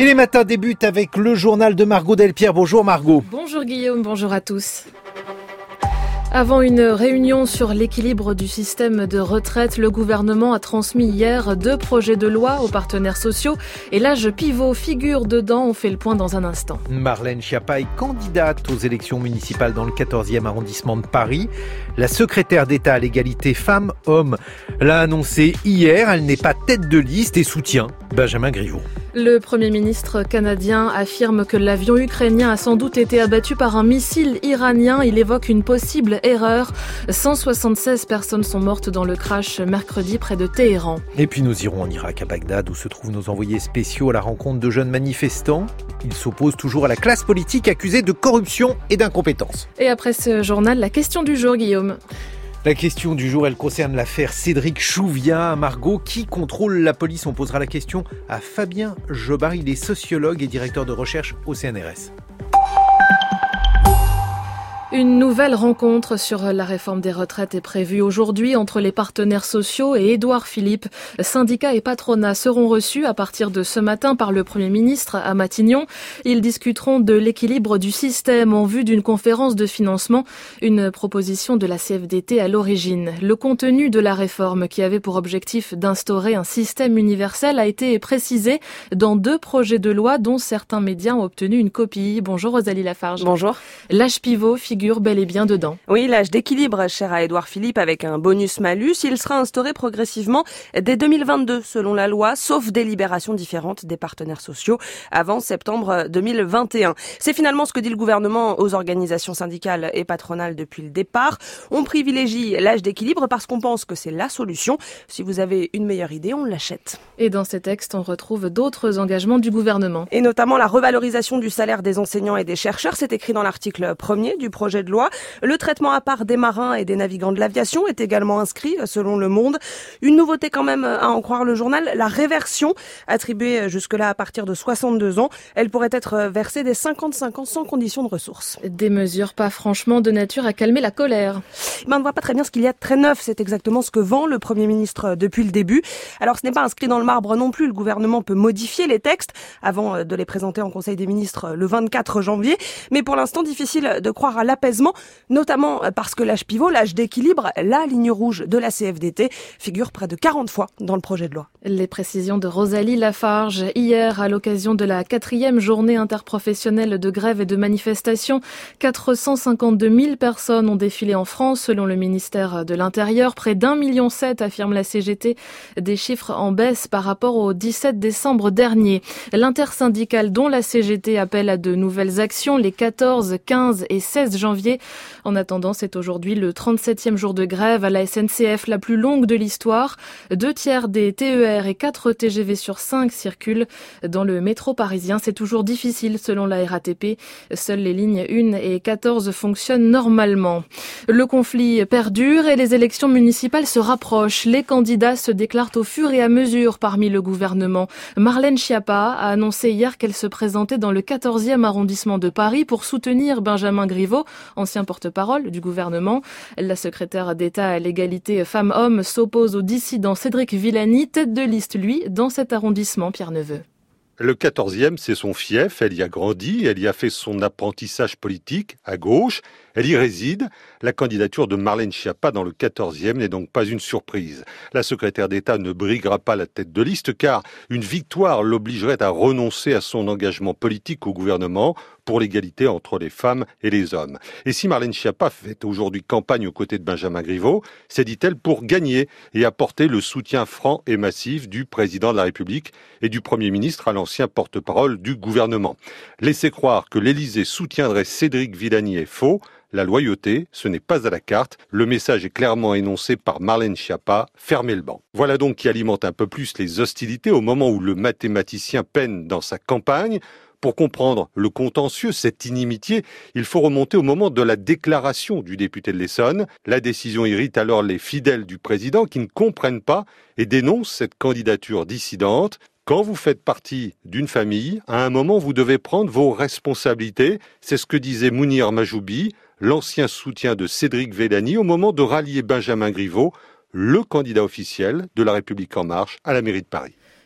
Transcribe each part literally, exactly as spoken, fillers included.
Et les matins débutent avec le journal de Margot Delpierre. Bonjour Margot. Bonjour Guillaume, bonjour à tous. Avant une réunion sur l'équilibre du système de retraite, le gouvernement a transmis hier deux projets de loi aux partenaires sociaux et l'âge pivot figure dedans. On fait le point dans un instant. Marlène Schiappa est candidate aux élections municipales dans le quatorzième arrondissement de Paris. La secrétaire d'État à l'égalité femmes-hommes l'a annoncé hier. Elle n'est pas tête de liste et soutient Benjamin Griveaux. Le Premier ministre canadien affirme que l'avion ukrainien a sans doute été abattu par un missile iranien. Il évoque une possible erreur. cent soixante-seize personnes sont mortes dans le crash mercredi près de Téhéran. Et puis nous irons en Irak, à Bagdad, où se trouvent nos envoyés spéciaux à la rencontre de jeunes manifestants. Ils s'opposent toujours à la classe politique accusée de corruption et d'incompétence. Et après ce journal, la question du jour, Guillaume. La question du jour, elle concerne l'affaire Cédric Chouviat. Margot, qui contrôle la police? On posera la question à Fabien Jobard. Il est sociologue et directeur de recherche au C N R S. Une nouvelle rencontre sur la réforme des retraites est prévue aujourd'hui entre les partenaires sociaux et Édouard Philippe. Syndicats et patronats seront reçus à partir de ce matin par le Premier ministre à Matignon. Ils discuteront de l'équilibre du système en vue d'une conférence de financement, une proposition de la C F D T à l'origine. Le contenu de la réforme, qui avait pour objectif d'instaurer un système universel, a été précisé dans deux projets de loi dont certains médias ont obtenu une copie. Bonjour Rosalie Lafarge. Bonjour. L'âge pivot figure bel et bien dedans. Oui, l'âge d'équilibre cher à Édouard Philippe avec un bonus-malus, il sera instauré progressivement dès deux mille vingt-deux selon la loi, sauf délibérations différentes des partenaires sociaux avant septembre deux mille vingt et un. C'est finalement ce que dit le gouvernement aux organisations syndicales et patronales depuis le départ. On privilégie l'âge d'équilibre parce qu'on pense que c'est la solution. Si vous avez une meilleure idée, on l'achète. Et dans ces textes, on retrouve d'autres engagements du gouvernement. Et notamment la revalorisation du salaire des enseignants et des chercheurs, c'est écrit dans l'article premier du projet de loi. Le traitement à part des marins et des navigants de l'aviation est également inscrit selon Le Monde. Une nouveauté quand même à en croire le journal, la réversion attribuée jusque-là à partir de soixante-deux ans. Elle pourrait être versée dès cinquante-cinq ans sans condition de ressources. Des mesures pas franchement de nature à calmer la colère. Ben, on ne voit pas très bien ce qu'il y a de très neuf. C'est exactement ce que vend le Premier ministre depuis le début. Alors ce n'est pas inscrit dans le marbre non plus. Le gouvernement peut modifier les textes avant de les présenter en Conseil des ministres le vingt-quatre janvier. Mais pour l'instant, difficile de croire à l'apaisement, notamment parce que l'âge pivot, l'âge d'équilibre, la ligne rouge de la C F D T, figure près de quarante fois dans le projet de loi. Les précisions de Rosalie Lafarge. Hier, à l'occasion de la quatrième journée interprofessionnelle de grève et de manifestation, quatre cent cinquante-deux mille personnes ont défilé en France, selon le ministère de l'Intérieur. Près d'un million sept, affirme la C G T, des chiffres en baisse par rapport au dix-sept décembre dernier. L'intersyndicale, dont la C G T appelle à de nouvelles actions les quatorze, quinze et seize janvier. En attendant, c'est aujourd'hui le trente-septième jour de grève à la S N C F, la plus longue de l'histoire. Deux tiers des T E R et quatre T G V sur cinq circulent dans le métro parisien. C'est toujours difficile selon la R A T P. Seules les lignes un et quatorze fonctionnent normalement. Le conflit perdure et les élections municipales se rapprochent. Les candidats se déclarent au fur et à mesure parmi le gouvernement. Marlène Schiappa a annoncé hier qu'elle se présentait dans le quatorzième arrondissement de Paris pour soutenir Benjamin Griveaux, ancien porte-parole du gouvernement. La secrétaire d'État à l'égalité femmes-hommes s'oppose au dissident Cédric Villani, tête de liste, lui, dans cet arrondissement, Pierre Neveu. Le quatorzième, c'est son fief, elle y a grandi, elle y a fait son apprentissage politique, à gauche, elle y réside. La candidature de Marlène Schiappa dans le quatorzième n'est donc pas une surprise. La secrétaire d'État ne briguera pas la tête de liste car une victoire l'obligerait à renoncer à son engagement politique au gouvernement pour l'égalité entre les femmes et les hommes. Et si Marlène Schiappa fait aujourd'hui campagne aux côtés de Benjamin Griveaux, c'est, dit-elle, pour gagner et apporter le soutien franc et massif du président de la République et du Premier ministre à l'ancien porte-parole du gouvernement. Laisser croire que l'Élysée soutiendrait Cédric Villani est faux. La loyauté, ce n'est pas à la carte. Le message est clairement énoncé par Marlène Schiappa, fermez le banc. Voilà donc qui alimente un peu plus les hostilités au moment où le mathématicien peine dans sa campagne. Pour comprendre le contentieux, cette inimitié, il faut remonter au moment de la déclaration du député de l'Essonne. La décision irrite alors les fidèles du président qui ne comprennent pas et dénoncent cette candidature dissidente. Quand vous faites partie d'une famille, à un moment, vous devez prendre vos responsabilités. C'est ce que disait Mounir Majoubi, l'ancien soutien de Cédric Villani, au moment de rallier Benjamin Griveaux, le candidat officiel de La République En Marche à la mairie de Paris.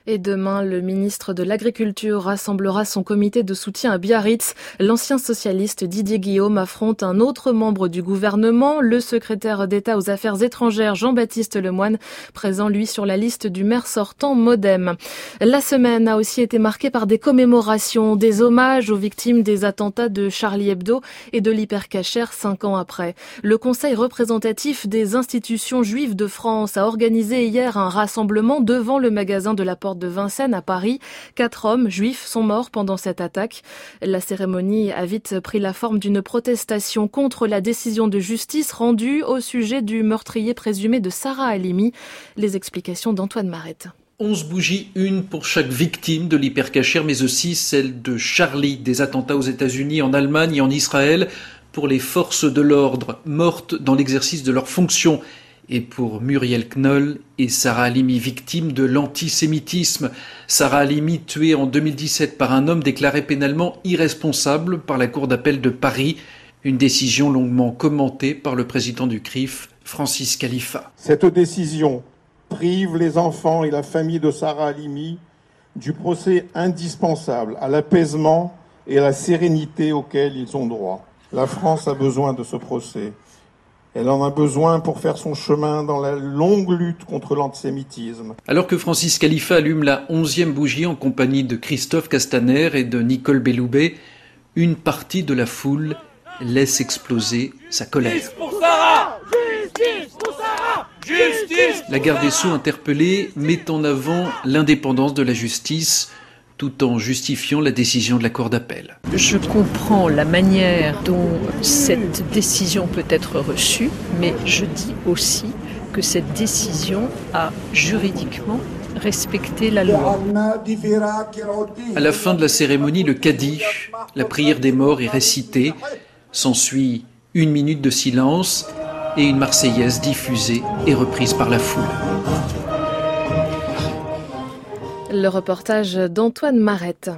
Et demain, le ministre de l'Agriculture rassemblera son comité de soutien à Biarritz. L'ancien socialiste Didier Guillaume affronte un autre membre du gouvernement, le secrétaire d'État aux Affaires étrangères Jean-Baptiste Lemoyne, présent lui sur la liste du maire sortant Modem. La semaine a aussi été marquée par des commémorations, des hommages aux victimes des attentats de Charlie Hebdo et de l'Hypercacher cinq ans après. Le Conseil représentatif des institutions juives de France a organisé hier un rassemblement devant le magasin de la Porte de Vincennes à Paris. Quatre hommes juifs sont morts pendant cette attaque. La cérémonie a vite pris la forme d'une protestation contre la décision de justice rendue au sujet du meurtrier présumé de Sarah Halimi. Les explications d'Antoine Marette. Onze bougies, une pour chaque victime de l'Hypercacher, mais aussi celle de Charlie, des attentats aux États-Unis, en Allemagne et en Israël, pour les forces de l'ordre mortes dans l'exercice de leurs fonctions. Et pour Muriel Knoll et Sarah Halimi, victime de l'antisémitisme. Sarah Halimi, tuée en deux mille dix-sept par un homme déclaré pénalement irresponsable par la Cour d'appel de Paris. Une décision longuement commentée par le président du C R I F, Francis Khalifa. Cette décision prive les enfants et la famille de Sarah Halimi du procès indispensable à l'apaisement et à la sérénité auquel ils ont droit. La France a besoin de ce procès. Elle en a besoin pour faire son chemin dans la longue lutte contre l'antisémitisme. Alors que Francis Khalifa allume la onzième bougie en compagnie de Christophe Castaner et de Nicole Belloubet, une partie de la foule laisse exploser sa colère. Justice pour Sarah ! Justice pour Sarah ! Justice ! La garde des Sceaux interpellée met en avant l'indépendance de la justice, tout en justifiant la décision de la Cour d'appel. Je comprends la manière dont cette décision peut être reçue, mais je dis aussi que cette décision a juridiquement respecté la loi. À la fin de la cérémonie, le Kaddish, la prière des morts, est récitée. S'ensuit une minute de silence et une Marseillaise diffusée et reprise par la foule. Le reportage d'Antoine Marette.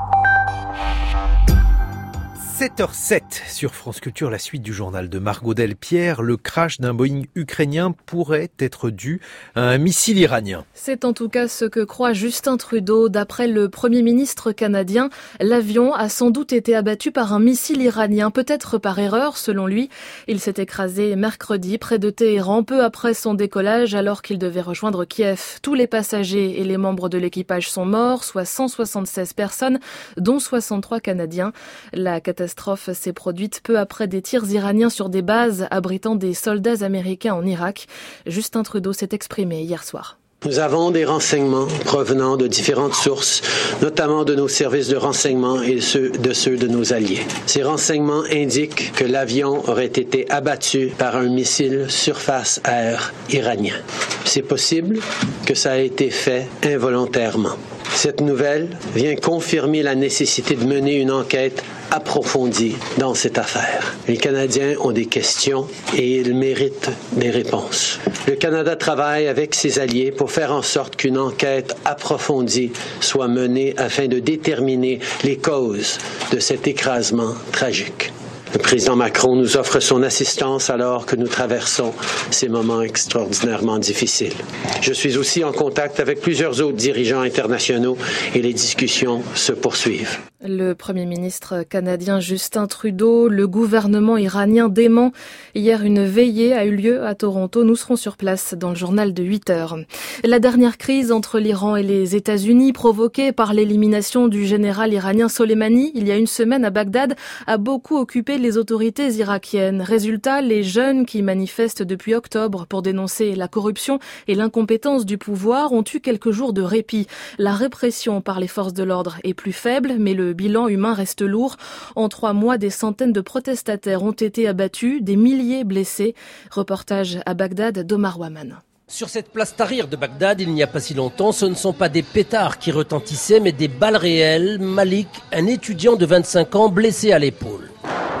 sept heures sept sur France Culture, la suite du journal de Margot Delpierre. Le crash d'un Boeing ukrainien pourrait être dû à un missile iranien. C'est en tout cas ce que croit Justin Trudeau. D'après le Premier ministre canadien, l'avion a sans doute été abattu par un missile iranien, peut-être par erreur selon lui. Il s'est écrasé mercredi près de Téhéran, peu après son décollage, alors qu'il devait rejoindre Kiev. Tous les passagers et les membres de l'équipage sont morts, soit cent soixante-seize personnes, dont soixante-trois Canadiens. La catastrophe La catastrophe s'est produite peu après des tirs iraniens sur des bases abritant des soldats américains en Irak. Justin Trudeau s'est exprimé hier soir. Nous avons des renseignements provenant de différentes sources, notamment de nos services de renseignement et ceux de ceux de nos alliés. Ces renseignements indiquent que l'avion aurait été abattu par un missile surface-air iranien. C'est possible que ça a été fait involontairement. Cette nouvelle vient confirmer la nécessité de mener une enquête approfondie dans cette affaire. Les Canadiens ont des questions et ils méritent des réponses. Le Canada travaille avec ses alliés pour faire en sorte qu'une enquête approfondie soit menée afin de déterminer les causes de cet écrasement tragique. Le président Macron nous offre son assistance alors que nous traversons ces moments extraordinairement difficiles. Je suis aussi en contact avec plusieurs autres dirigeants internationaux et les discussions se poursuivent. Le Premier ministre canadien Justin Trudeau, le gouvernement iranien dément. Hier, une veillée a eu lieu à Toronto. Nous serons sur place dans le journal de huit heures. La dernière crise entre l'Iran et les États-Unis, provoquée par l'élimination du général iranien Soleimani il y a une semaine à Bagdad, a beaucoup occupé les autorités irakiennes. Résultat, les jeunes qui manifestent depuis octobre pour dénoncer la corruption et l'incompétence du pouvoir ont eu quelques jours de répit. La répression par les forces de l'ordre est plus faible, mais le bilan humain reste lourd. En trois mois, des centaines de protestataires ont été abattus, des milliers blessés. Reportage à Bagdad d'Omar Waman. Sur cette place Tahrir de Bagdad, il n'y a pas si longtemps, ce ne sont pas des pétards qui retentissaient, mais des balles réelles. Malik, un étudiant de vingt-cinq ans, blessé à l'épaule.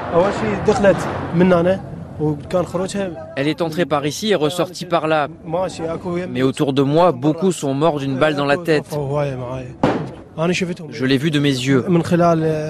Elle est entrée par ici et ressortie par là. Mais autour de moi, beaucoup sont morts d'une balle dans la tête. Je l'ai vu de mes yeux.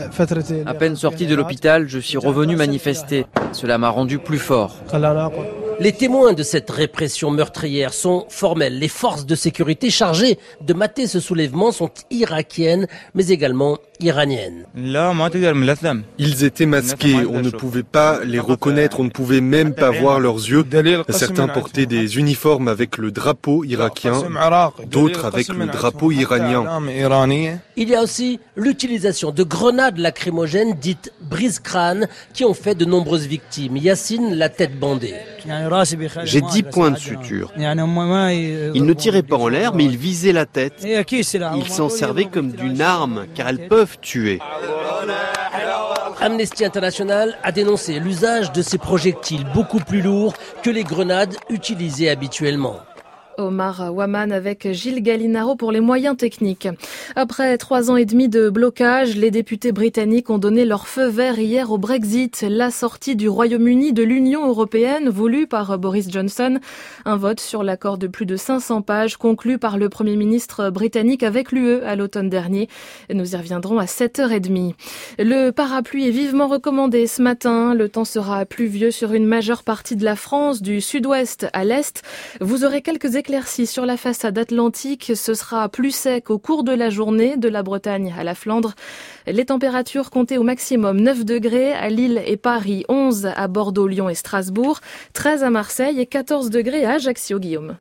À peine sorti de l'hôpital, je suis revenu manifester. Cela m'a rendu plus fort. Les témoins de cette répression meurtrière sont formels. Les forces de sécurité chargées de mater ce soulèvement sont irakiennes, mais également iraniennes. Ils étaient masqués, on ne pouvait pas les reconnaître, on ne pouvait même pas voir leurs yeux. Certains portaient des uniformes avec le drapeau irakien, d'autres avec le drapeau iranien. Il y a aussi l'utilisation de grenades lacrymogènes dites brise-crâne qui ont fait de nombreuses victimes. Yassine, la tête bandée. J'ai dix points de suture. Ils ne tiraient pas en l'air, mais ils visaient la tête. Ils s'en servaient comme d'une arme, car elles peuvent tuer. Amnesty International a dénoncé l'usage de ces projectiles beaucoup plus lourds que les grenades utilisées habituellement. Omar Waman avec Gilles Gallinaro pour les moyens techniques. Après trois ans et demi de blocage, les députés britanniques ont donné leur feu vert hier au Brexit, la sortie du Royaume-Uni de l'Union européenne voulue par Boris Johnson. Un vote sur l'accord de plus de cinq cents pages conclu par le Premier ministre britannique avec l'U E à l'automne dernier. Nous y reviendrons à sept heures trente. Le parapluie est vivement recommandé ce matin. Le temps sera pluvieux sur une majeure partie de la France, du sud-ouest à l'est. Vous aurez quelques éclaircies sur la façade atlantique. Ce sera plus sec au cours de la journée, de la Bretagne à la Flandre. Les températures comptées au maximum neuf degrés à Lille et Paris, onze à Bordeaux, Lyon et Strasbourg, treize à Marseille et quatorze degrés à Ajaccio, Guillaume.